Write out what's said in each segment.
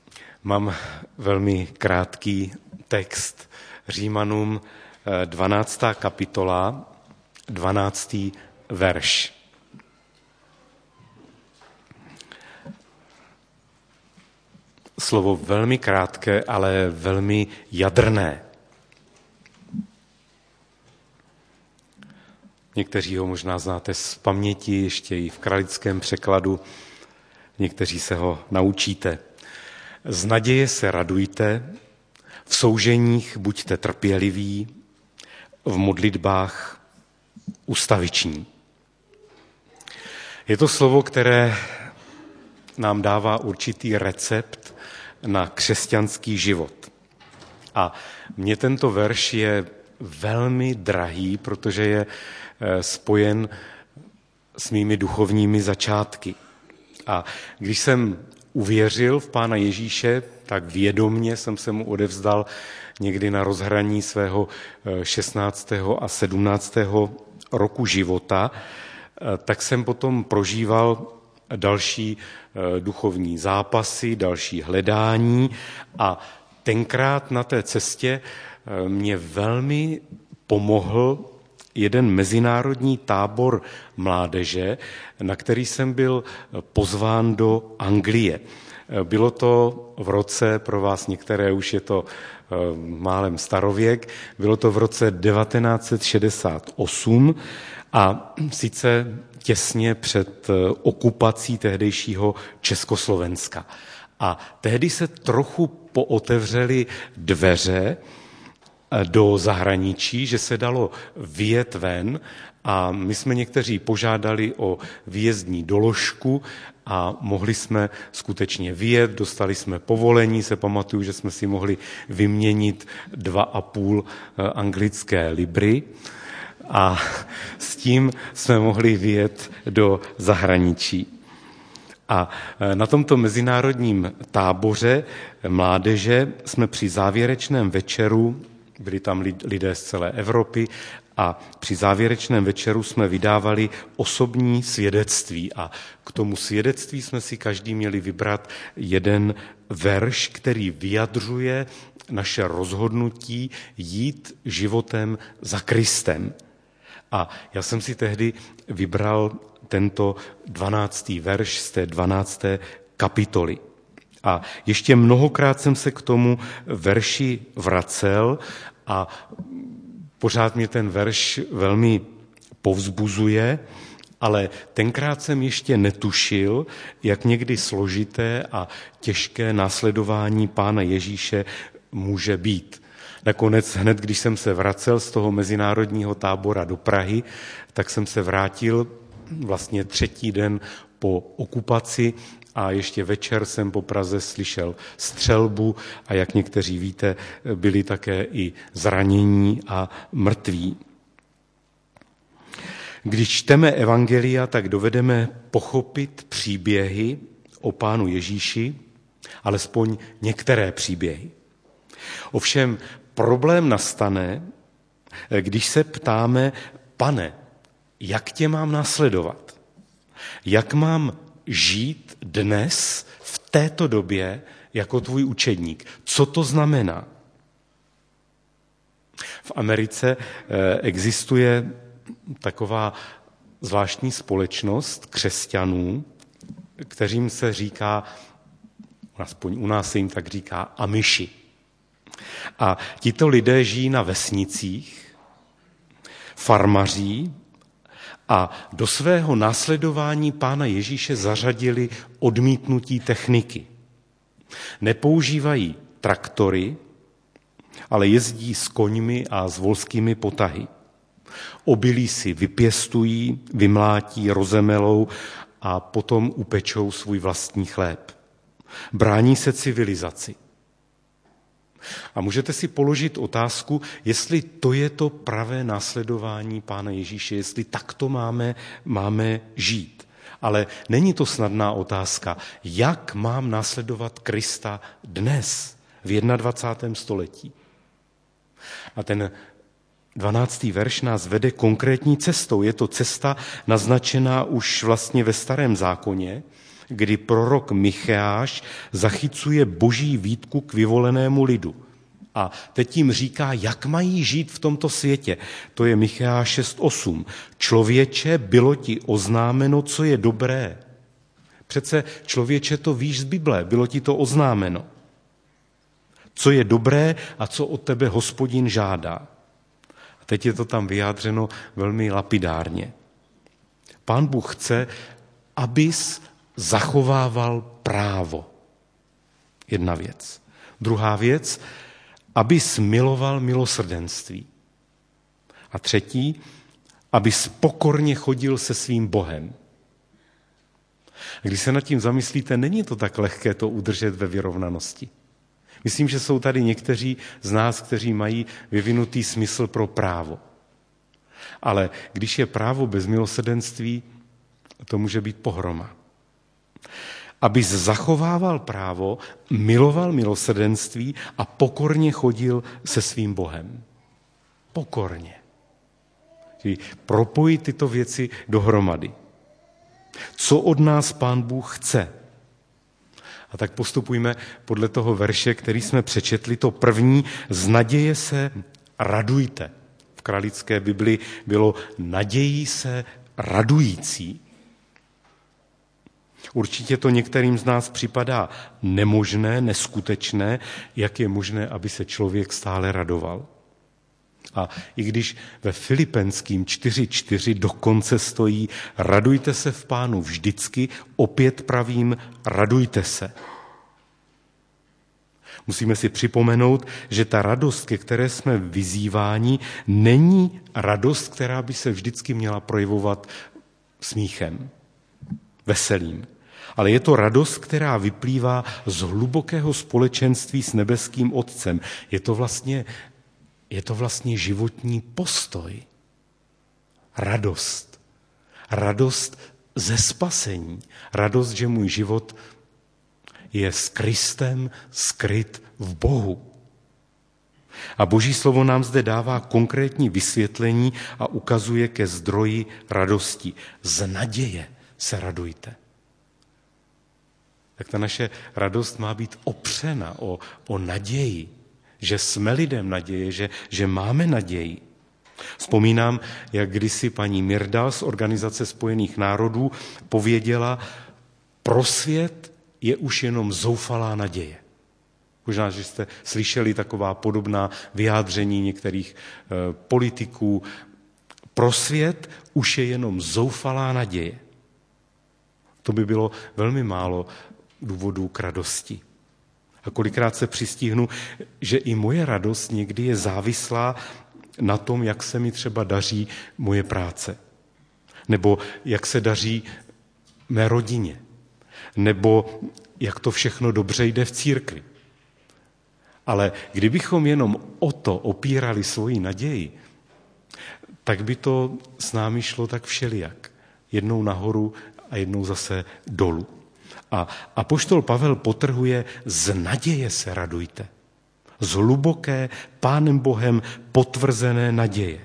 Mám velmi krátký text Římanům 12. kapitola, 12. verš. Slovo velmi krátké, ale velmi jadrné. Někteří ho možná znáte z paměti, ještě i v kralickém překladu, někteří se ho naučíte. Z naděje se radujte, v souženích buďte trpěliví, v modlitbách ustaviční. Je to slovo, které nám dává určitý recept na křesťanský život. A mně tento verš je velmi drahý, protože je spojen s mými duchovními začátky. A když jsem uvěřil v Pána Ježíše, tak vědomně jsem se mu odevzdal někdy na rozhraní svého 16. a 17. roku života, tak jsem potom prožíval další duchovní zápasy, další hledání a tenkrát na té cestě mě velmi pomohl jeden mezinárodní tábor mládeže, na který jsem byl pozván do Anglie. Bylo to v roce, pro vás některé už je to málem starověk, bylo to v roce 1968 a sice těsně před okupací tehdejšího Československa. A tehdy se trochu pootevřely dveře do zahraničí, že se dalo vyjet ven a my jsme někteří požádali o výjezdní doložku a mohli jsme skutečně vyjet, dostali jsme povolení, se pamatuju, že jsme si mohli vyměnit 2,5 anglické libry a s tím jsme mohli vyjet do zahraničí. A na tomto mezinárodním táboře mládeže jsme při závěrečném večeru, byli tam lidé z celé Evropy, a při závěrečném večeru jsme vydávali osobní svědectví a k tomu svědectví jsme si každý měli vybrat jeden verš, který vyjadřuje naše rozhodnutí jít životem za Kristem. A já jsem si tehdy vybral tento 12. verš z té 12. kapitoly. A ještě mnohokrát jsem se k tomu verši vracel a pořád mě ten verš velmi povzbuzuje, ale tenkrát jsem ještě netušil, jak někdy složité a těžké následování Pána Ježíše může být. Nakonec hned, když jsem se vracel z toho mezinárodního tábora do Prahy, tak jsem se vrátil vlastně 3. den po okupaci a ještě večer jsem po Praze slyšel střelbu a jak někteří víte, byli také i zranění a mrtví. Když čteme evangelia, tak dovedeme pochopit příběhy o Pánu Ježíši, alespoň některé příběhy. Ovšem problém nastane, když se ptáme: Pane, jak tě mám následovat? Jak mám žít dnes v této době jako tvůj učedník? Co to znamená? V Americe existuje taková zvláštní společnost křesťanů, kterým se říká, aspoň u nás se jim tak říká, Amiši. A tito lidé žijí na vesnicích, farmaří a do svého následování Pána Ježíše zařadili odmítnutí techniky. Nepoužívají traktory, ale jezdí s koňmi a s volskými potahy. Obilí si vypěstují, vymlátí, rozemelou a potom upečou svůj vlastní chléb. Brání se civilizaci. A můžete si položit otázku, jestli to je to pravé následování Pána Ježíše, jestli takto máme žít. Ale není to snadná otázka, jak mám následovat Krista dnes, v 21. století. A ten 12. verš nás vede konkrétní cestou. Je to cesta naznačená už vlastně ve Starém zákoně, kdy prorok Micheáš zachycuje boží výtku k vyvolenému lidu. A teď jim říká, jak mají žít v tomto světě. To je Micheáš 6.8. Člověče, bylo ti oznámeno, co je dobré. Přece člověče, to víš z Bible, bylo ti to oznámeno. Co je dobré a co od tebe Hospodin žádá. A teď je to tam vyjádřeno velmi lapidárně. Pán Bůh chce, abys zachovával právo. Jedna věc. Druhá věc, abys miloval milosrdenství. A třetí, abys pokorně chodil se svým Bohem. A když se nad tím zamyslíte, není to tak lehké to udržet ve vyrovnanosti. Myslím, že jsou tady někteří z nás, kteří mají vyvinutý smysl pro právo. Ale když je právo bez milosrdenství, to může být pohroma. Abys zachovával právo, miloval milosrdenství a pokorně chodil se svým Bohem. Pokorně. Čili propojit tyto věci dohromady. Co od nás Pán Bůh chce? A tak postupujme podle toho verše, který jsme přečetli. To první, z naděje se radujte. V kralické Bibli bylo nadějí se radující. Určitě to některým z nás připadá nemožné, neskutečné, jak je možné, aby se člověk stále radoval. A i když ve Filipenským 4.4 dokonce stojí radujte se v Pánu vždycky, opět pravím radujte se. Musíme si připomenout, že ta radost, ke které jsme vyzýváni, není radost, která by se vždycky měla projevovat smíchem, veselím. Ale je to radost, která vyplývá z hlubokého společenství s nebeským Otcem. Je to vlastně životní postoj. Radost. Radost ze spasení. Radost, že můj život je s Kristem skryt v Bohu. A Boží slovo nám zde dává konkrétní vysvětlení a ukazuje ke zdroji radosti. Z naděje se radujte. Tak ta naše radost má být opřena o naději, že jsme lidem naděje, že máme naději. Vzpomínám, jak kdysi paní Mirda z Organizace spojených národů pověděla, pro svět je už jenom zoufalá naděje. Možná, že jste slyšeli taková podobná vyjádření některých politiků. Pro svět už je jenom zoufalá naděje. To by bylo velmi málo důvodů k radosti. A kolikrát se přistihnu, že i moje radost někdy je závislá na tom, jak se mi třeba daří moje práce. Nebo jak se daří mé rodině. Nebo jak to všechno dobře jde v církvi. Ale kdybychom jenom o to opírali svoji naději, tak by to s námi šlo tak všelijak. Jednou nahoru a jednou zase dolů. A apoštol Pavel podtrhuje, z naděje se radujte. Z hluboké, Pánem Bohem potvrzené naděje.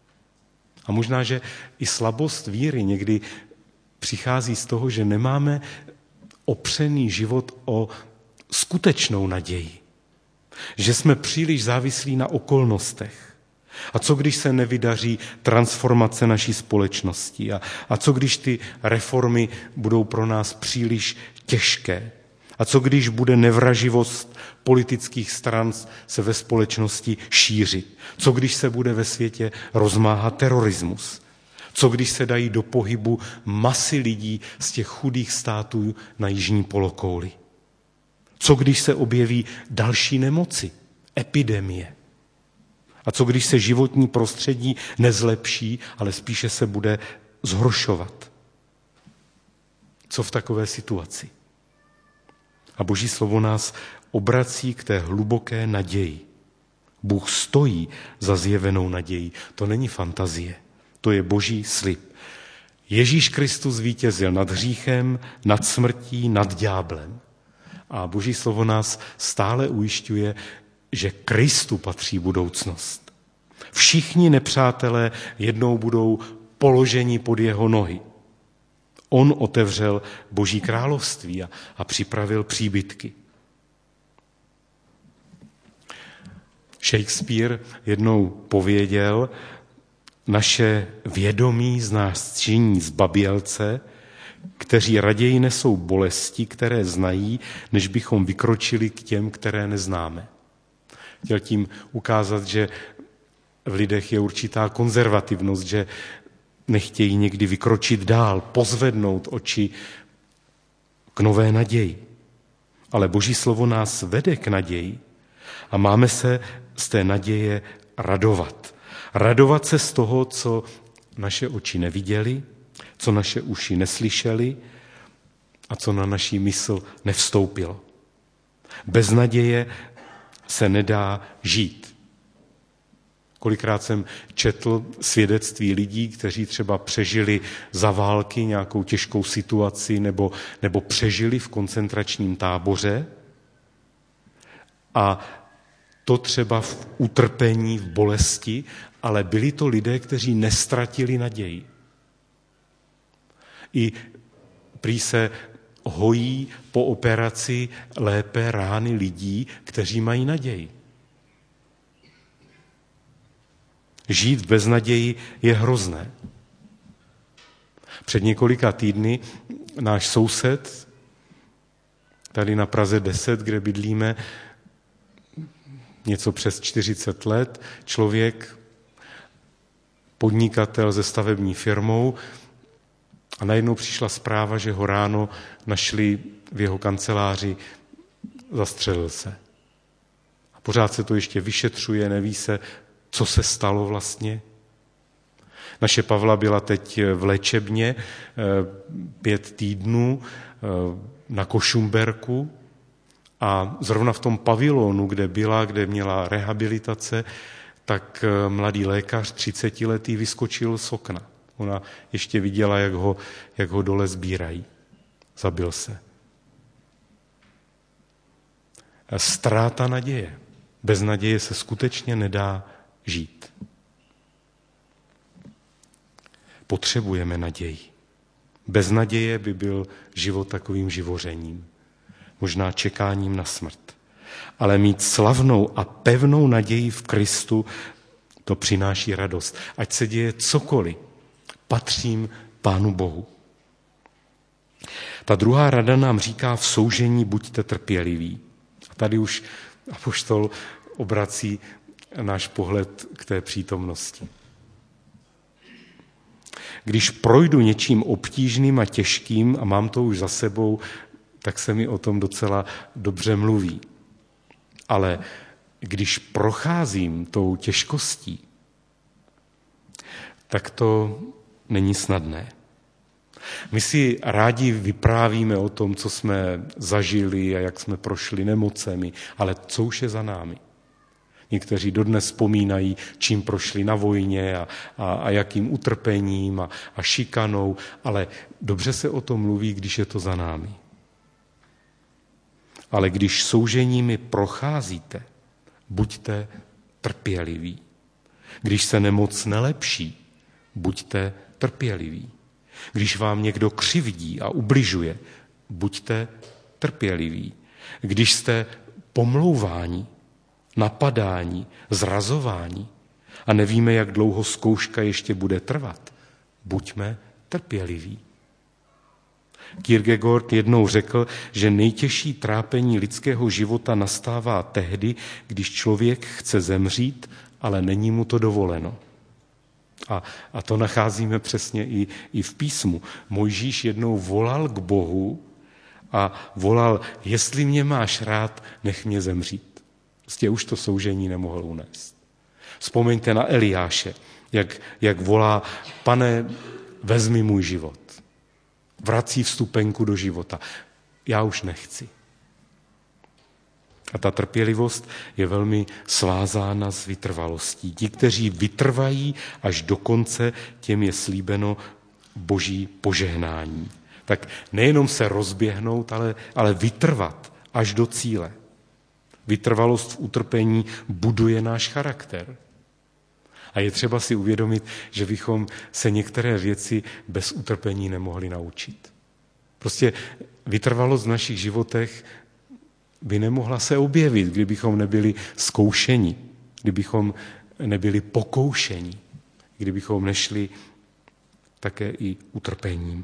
A možná, že i slabost víry někdy přichází z toho, že nemáme opřený život o skutečnou naději. Že jsme příliš závislí na okolnostech. A co když se nevydaří transformace naší společnosti? A co když ty reformy budou pro nás příliš těžké? A co když bude nevraživost politických stran se ve společnosti šířit? Co když se bude ve světě rozmáhat terorismus? Co když se dají do pohybu masy lidí z těch chudých států na jižní polokouli? Co když se objeví další nemoci, epidemie? A co když se životní prostředí nezlepší, ale spíše se bude zhoršovat? Co v takové situaci? A Boží slovo nás obrací k té hluboké naději. Bůh stojí za zjevenou nadějí. To není fantazie, to je Boží slib. Ježíš Kristus zvítězil nad hříchem, nad smrtí, nad ďáblem. A Boží slovo nás stále ujišťuje, že Kristu patří budoucnost. Všichni nepřátelé jednou budou položeni pod jeho nohy. On otevřel Boží království a připravil příbytky. Shakespeare jednou pověděl, naše vědomí z nás činí zbabělce, kteří raději nesou bolesti, které znají, než bychom vykročili k těm, které neznáme. Chtěl tím ukázat, že v lidech je určitá konzervativnost, že nechtějí někdy vykročit dál, pozvednout oči k nové naději. Ale Boží slovo nás vede k naději a máme se z té naděje radovat. Radovat se z toho, co naše oči neviděly, co naše uši neslyšely a co na naší mysl nevstoupilo. Bez naděje se nedá žít. Kolikrát jsem četl svědectví lidí, kteří třeba přežili za války nějakou těžkou situaci nebo přežili v koncentračním táboře a to třeba v utrpení, v bolesti, ale byli to lidé, kteří nestratili naději. I prý se hojí po operaci lépe rány lidí, kteří mají naději. Žít bez naději je hrozné. Před několika týdny náš soused, tady na Praze 10, kde bydlíme, něco přes 40 let, člověk, podnikatel se stavební firmou, a najednou přišla zpráva, že ho ráno našli v jeho kanceláři, zastřelil se. A pořád se to ještě vyšetřuje, neví se, co se stalo vlastně. Naše Pavla byla teď v léčebně 5 týdnů na Košumberku a zrovna v tom pavilonu, kde měla rehabilitace, tak mladý lékař, 30letý, vyskočil z okna. Ona ještě viděla, jak ho dole sbírají. Zabil se. Ztráta naděje. Bez naděje se skutečně nedá žít. Potřebujeme naději. Bez naděje by byl život takovým živořením. Možná čekáním na smrt. Ale mít slavnou a pevnou naději v Kristu, to přináší radost. Ať se děje cokoliv, patřím Pánu Bohu. Ta druhá rada nám říká, v soužení buďte trpěliví. A tady už apoštol obrací náš pohled k té přítomnosti. Když projdu něčím obtížným a těžkým a mám to už za sebou, tak se mi o tom docela dobře mluví. Ale když procházím tou těžkostí, tak to není snadné. My si rádi vyprávíme o tom, co jsme zažili a jak jsme prošli nemocemi, ale co už je za námi. Někteří dodnes vzpomínají, čím prošli na vojně a jakým utrpením a šikanou, ale dobře se o tom mluví, když je to za námi. Ale když souženími procházíte, buďte trpěliví. Když se nemoc nelepší, buďte trpěliví. Když vám někdo křivdí a ubližuje, buďte trpěliví. Když jste pomlouváni, napadáni, zrazováni a nevíme, jak dlouho zkouška ještě bude trvat, buďme trpěliví. Kierkegaard jednou řekl, že nejtěžší trápení lidského života nastává tehdy, když člověk chce zemřít, ale není mu to dovoleno. A to nacházíme přesně i v písmu. Mojžíš jednou volal k Bohu a volal, jestli mě máš rád, nech mě zemřít. Prostě už to soužení nemohl unést. Vzpomeňte na Eliáše, jak volá, Pane, vezmi můj život. Vrací vstupenku do života. Já už nechci. A ta trpělivost je velmi svázána s vytrvalostí. Ti, kteří vytrvají až do konce, těm je slíbeno Boží požehnání. Tak nejenom se rozběhnout, ale vytrvat až do cíle. Vytrvalost v utrpení buduje náš charakter. A je třeba si uvědomit, že bychom se některé věci bez utrpení nemohli naučit. Prostě vytrvalost v našich životech by nemohla se objevit, kdybychom nebyli zkoušeni, kdybychom nebyli pokoušeni, kdybychom nešli také i utrpením.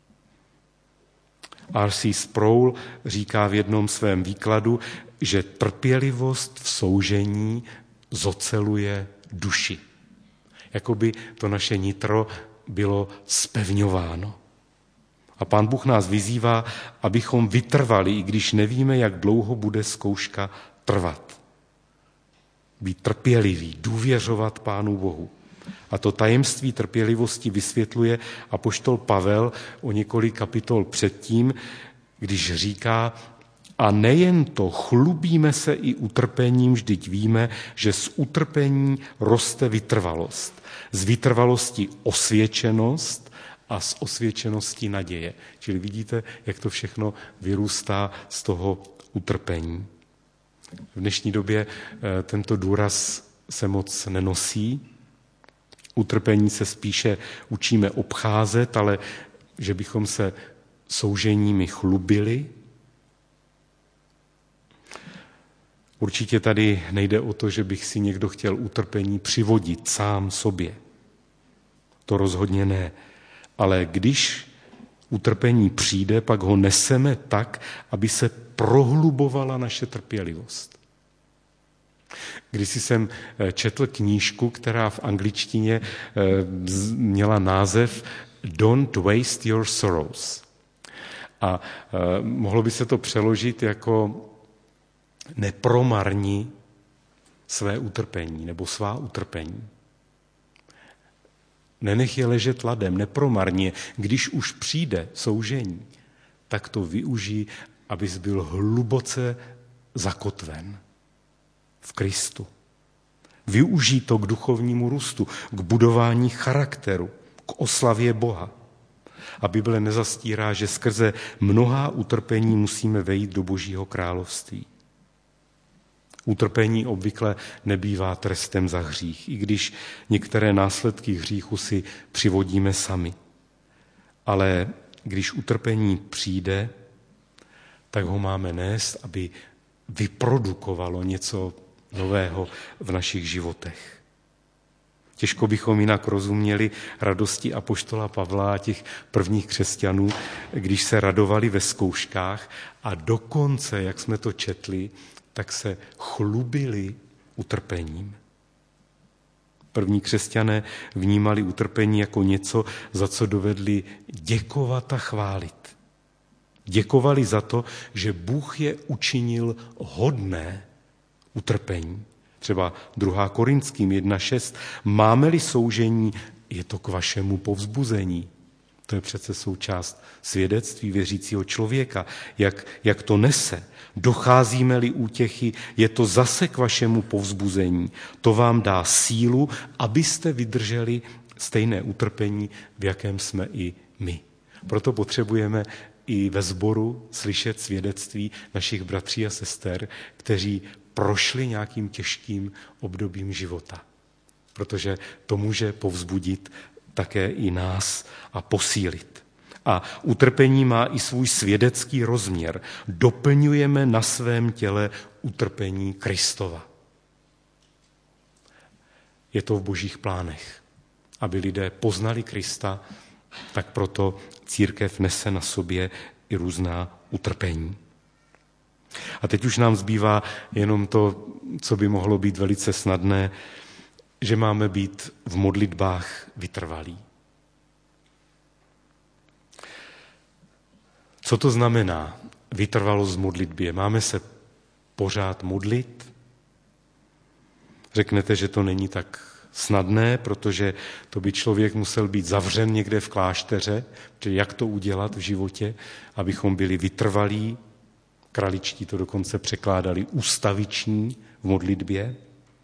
R.C. Sproul říká v jednom svém výkladu, že trpělivost v soužení zoceluje duši. Jakoby to naše nitro bylo zpevňováno. A Pán Bůh nás vyzývá, abychom vytrvali, i když nevíme, jak dlouho bude zkouška trvat. Být trpěliví, důvěřovat Pánu Bohu. A to tajemství trpělivosti vysvětluje apoštol Pavel o několik kapitol předtím, když říká: a nejen to, chlubíme se i utrpením, vždyť víme, že z utrpení roste vytrvalost. Z vytrvalosti osvědčenost a z osvědčenosti naděje. Čili vidíte, jak to všechno vyrůstá z toho utrpení. V dnešní době tento důraz se moc nenosí. Utrpení se spíše učíme obcházet, ale že bychom se souženími chlubili. Určitě tady nejde o to, že bych si někdo chtěl utrpení přivodit sám sobě. To rozhodně ne. Ale když utrpení přijde, pak ho neseme tak, aby se prohlubovala naše trpělivost. Když jsem četl knížku, která v angličtině měla název Don't waste your sorrows. A mohlo by se to přeložit jako nepromarni své utrpení nebo svá utrpení. Nenech je ležet ladem, nepromarni je. Když už přijde soužení, tak to využij, abys byl hluboce zakotven v Kristu. Využij to k duchovnímu růstu, k budování charakteru, k oslavě Boha. A Bible nezastírá, že skrze mnohá utrpení musíme vejít do Božího království. Utrpení obvykle nebývá trestem za hřích, i když některé následky hříchu si přivodíme sami. Ale když utrpení přijde, tak ho máme nést, aby vyprodukovalo něco nového v našich životech. Těžko bychom jinak rozuměli radosti apoštola Pavla a těch prvních křesťanů, když se radovali ve zkouškách a dokonce, jak jsme to četli, tak se chlubili utrpením. První křesťané vnímali utrpení jako něco, za co dovedli děkovat a chválit. Děkovali za to, že Bůh je učinil hodné utrpení. Třeba 2. Korinským 1.6. Máme-li soužení, je to k vašemu povzbuzení. To je přece součást svědectví věřícího člověka. Jak to nese. Docházíme-li útěchy, je to zase k vašemu povzbuzení. To vám dá sílu, abyste vydrželi stejné utrpení, v jakém jsme i my. Proto potřebujeme i ve sboru slyšet svědectví našich bratří a sester, kteří prošli nějakým těžkým obdobím života. Protože to může povzbudit také i nás a posílit. A utrpení má i svůj svědecký rozměr. Doplňujeme na svém těle utrpení Kristova. Je to v Božích plánech. Aby lidé poznali Krista, tak proto církev nese na sobě i různá utrpení. A teď už nám zbývá jenom to, co by mohlo být velice snadné, že máme být v modlitbách vytrvalí. Co to znamená vytrvalost v modlitbě? Máme se pořád modlit? Řeknete, že to není tak snadné, protože to by člověk musel být zavřen někde v klášteře, čili jak to udělat v životě, abychom byli vytrvalí. Kraličtí to dokonce překládali ustaviční v modlitbě.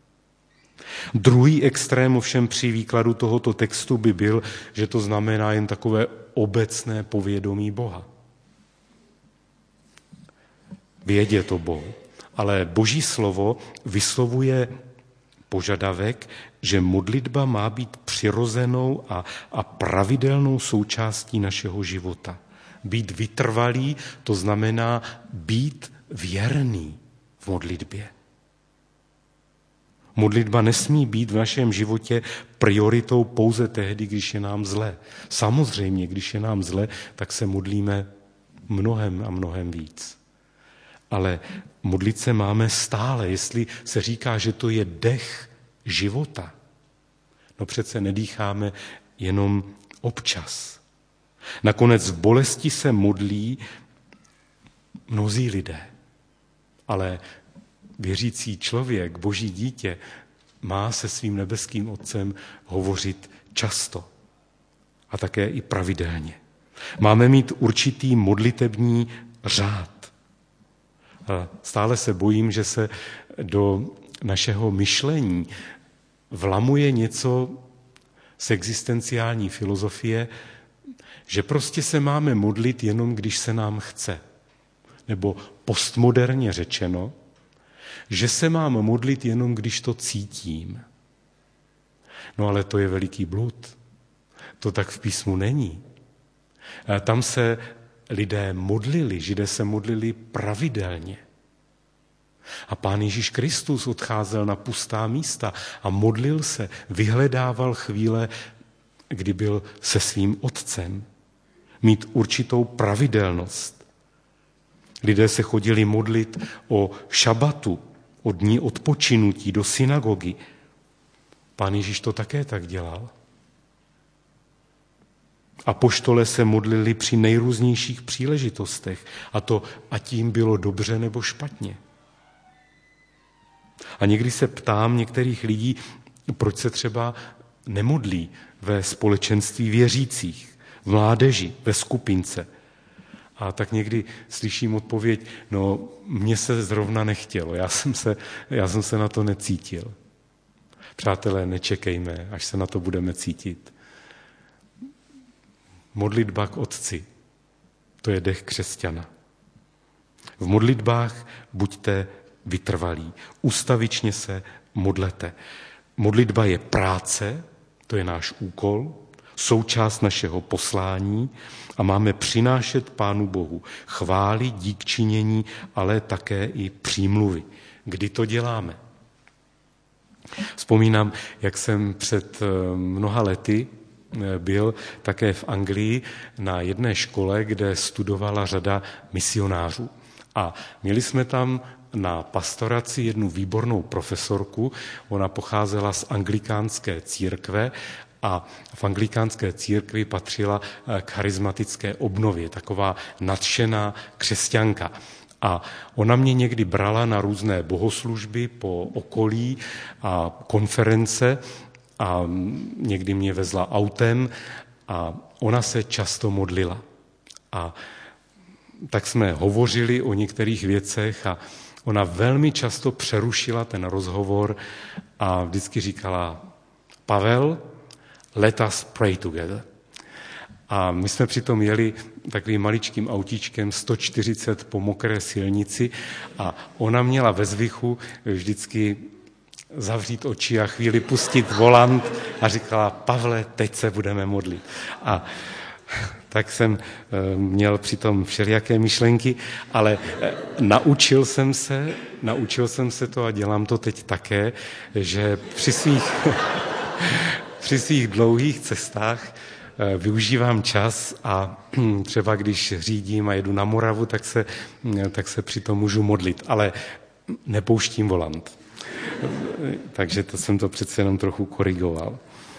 Druhý extrém ovšem při výkladu tohoto textu by byl, že to znamená jen takové obecné povědomí Boha. Vědět o Bohu. Ale Boží slovo vyslovuje požadavek, že modlitba má být přirozenou a pravidelnou součástí našeho života. Být vytrvalý, to znamená být věrný v modlitbě. Modlitba nesmí být v našem životě prioritou pouze tehdy, když je nám zle. Samozřejmě, když je nám zle, tak se modlíme mnohem a mnohem víc. Ale modlit se máme stále, jestli se říká, že to je dech života. No přece nedýcháme jenom občas. Nakonec v bolesti se modlí mnozí lidé. Ale věřící člověk, boží dítě, má se svým nebeským Otcem hovořit často a také i pravidelně. Máme mít určitý modlitební řád. A stále se bojím, že se do našeho myšlení vlamuje něco z existenciální filozofie, že prostě se máme modlit jenom, když se nám chce. Nebo postmoderně řečeno, že se mám modlit jenom, když to cítím. No ale to je veliký blud. To tak v písmu není. Tam se lidé modlili, Židé se modlili pravidelně. A Pán Ježíš Kristus odcházel na pustá místa a modlil se, vyhledával chvíle, kdy byl se svým Otcem. Mít určitou pravidelnost. Lidé se chodili modlit o šabatu, o dní odpočinutí do synagogy. Pán Ježíš to také tak dělal. Apoštole se modlili při nejrůznějších příležitostech, a to ať jim bylo dobře nebo špatně. A někdy se ptám některých lidí, proč se třeba nemodlí ve společenství věřících, v mládeži, ve skupince. A tak někdy slyším odpověď, no mně se zrovna nechtělo, já jsem se na to necítil. Přátelé, nečekejme, až se na to budeme cítit. Modlitba k Otci, to je dech křesťana. V modlitbách buďte vytrvalí, ustavičně se modlete. Modlitba je práce, to je náš úkol, součást našeho poslání a máme přinášet Pánu Bohu chvály, díkčinění, ale také i přímluvy. Kdy to děláme? Vzpomínám, jak jsem před mnoha lety byl také v Anglii na jedné škole, kde studovala řada misionářů. A měli jsme tam na pastoraci jednu výbornou profesorku, ona pocházela z anglikánské církve a v anglikánské církvi patřila k charismatické obnově, taková nadšená křesťanka. A ona mě někdy brala na různé bohoslužby po okolí a konference a někdy mě vezla autem a ona se často modlila. A tak jsme hovořili o některých věcech a ona velmi často přerušila ten rozhovor a vždycky říkala: Pavel, let us pray together. A my jsme přitom jeli takovým maličkým autíčkem 140 po mokré silnici a ona měla ve zvyku vždycky zavřít oči a chvíli pustit volant a říkala: Pavle, teď se budeme modlit. A tak jsem měl přitom všelijaké myšlenky, ale naučil jsem se to a dělám to teď také, že při svých dlouhých cestách využívám čas a třeba když řídím a jedu na Moravu, tak se přitom můžu modlit, ale nepouštím volant. Takže to jsem to přece jenom trochu korigoval.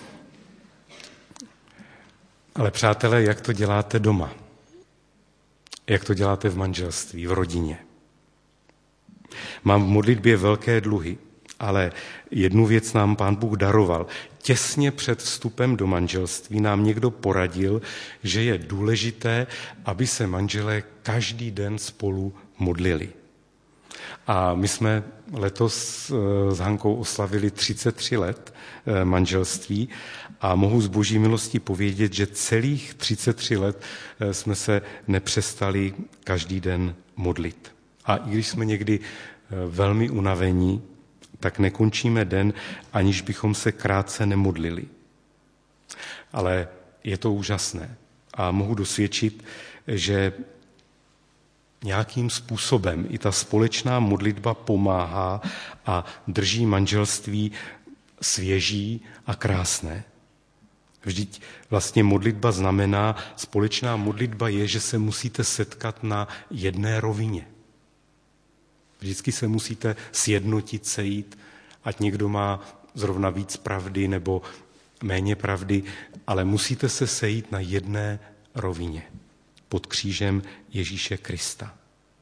Ale přátelé, jak to děláte doma? Jak to děláte v manželství, v rodině? Mám v modlitbě velké dluhy, ale jednu věc nám Pán Bůh daroval. Těsně před vstupem do manželství nám někdo poradil, že je důležité, aby se manželé každý den spolu modlili. A my jsme letos s Hankou oslavili 33 let manželství a mohu z boží milosti povědět, že celých 33 let jsme se nepřestali každý den modlit. A i když jsme někdy velmi unavení, tak nekončíme den, aniž bychom se krátce nemodlili. Ale je to úžasné a mohu dosvědčit, že nějakým způsobem i ta společná modlitba pomáhá a drží manželství svěží a krásné. Vždyť vlastně modlitba znamená, společná modlitba je, že se musíte setkat na jedné rovině. Vždycky se musíte sjednotit, sejít, ať někdo má zrovna víc pravdy nebo méně pravdy, ale musíte se sejít na jedné rovině pod křížem Ježíše Krista.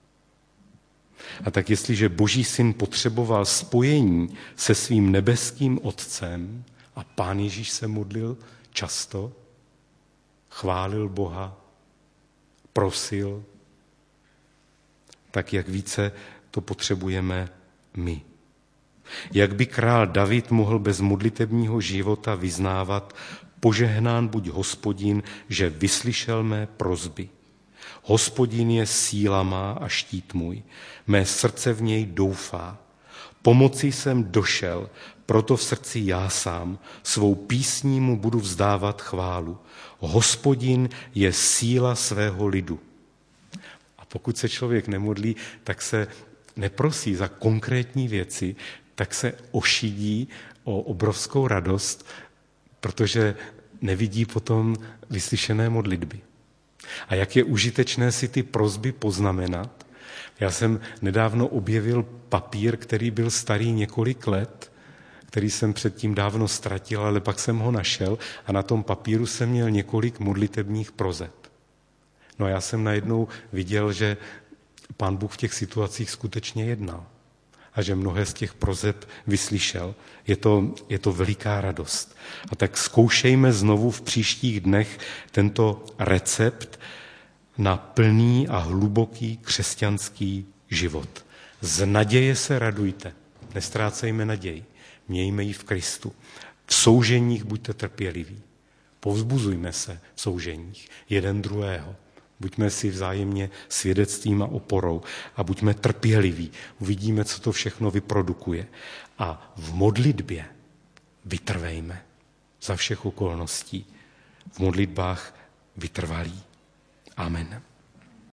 A tak jestliže Boží syn potřeboval spojení se svým nebeským Otcem a Pán Ježíš se modlil často, chválil Boha, prosil, tak jak více to potřebujeme my. Jak by král David mohl bez modlitebního života vyznávat: požehnán buď Hospodin, že vyslyšel mé prosby. Hospodin je síla má a štít můj, mé srdce v něj doufá. Pomoci jsem došel, proto v srdci jásám, svou písní mu budu vzdávat chválu. Hospodin je síla svého lidu. A pokud se člověk nemodlí, tak se neprosí za konkrétní věci, tak se ošidí o obrovskou radost, protože nevidí potom vyslyšené modlitby. A jak je užitečné si ty prosby poznamenat. Já jsem nedávno objevil papír, který byl starý několik let, který jsem předtím dávno ztratil, ale pak jsem ho našel a na tom papíru jsem měl několik modlitebních proseb. No a já jsem najednou viděl, že Pán Bůh v těch situacích skutečně jednal a že mnohé z těch proseb vyslyšel. Je to veliká radost. A tak zkoušejme znovu v příštích dnech tento recept na plný a hluboký křesťanský život. Z naděje se radujte, nestrácejme naději, mějme ji v Kristu. V souženích buďte trpěliví, povzbuzujme se v souženích jeden druhého. Buďme si vzájemně svědectvím a oporou a buďme trpěliví. Uvidíme, co to všechno vyprodukuje. A v modlitbě vytrvejme za všech okolností. V modlitbách vytrvalí. Amen.